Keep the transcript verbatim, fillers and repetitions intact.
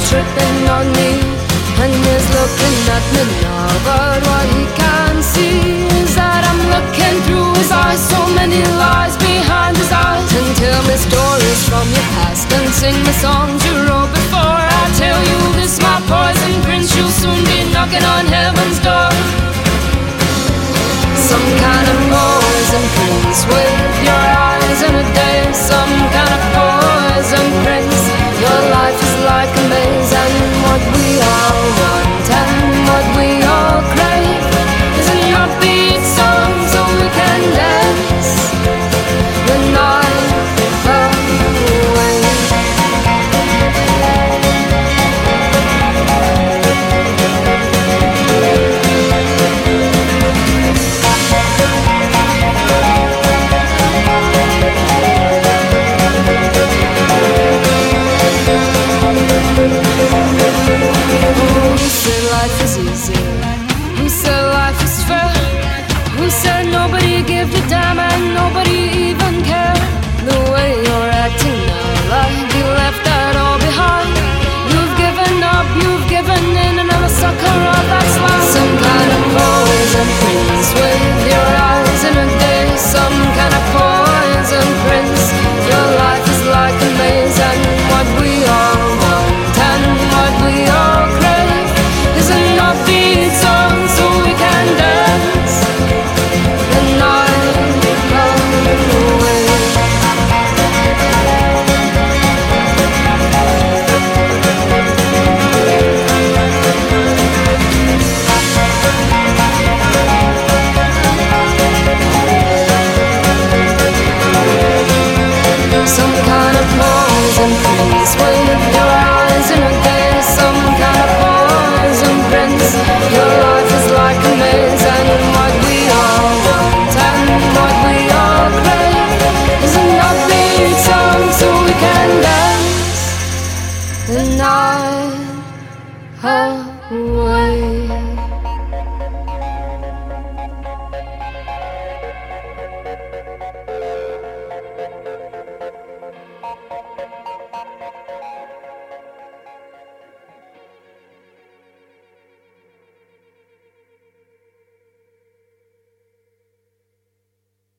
tripping on me, and he's looking at me now. But what he can't see is that I'm looking through his eyes. So many lies behind his eyes. And tell me stories from your past, and sing me songs you wrote before. I tell you this, my poison prince, you'll soon be knocking on heaven's door. Some kind of poison prince.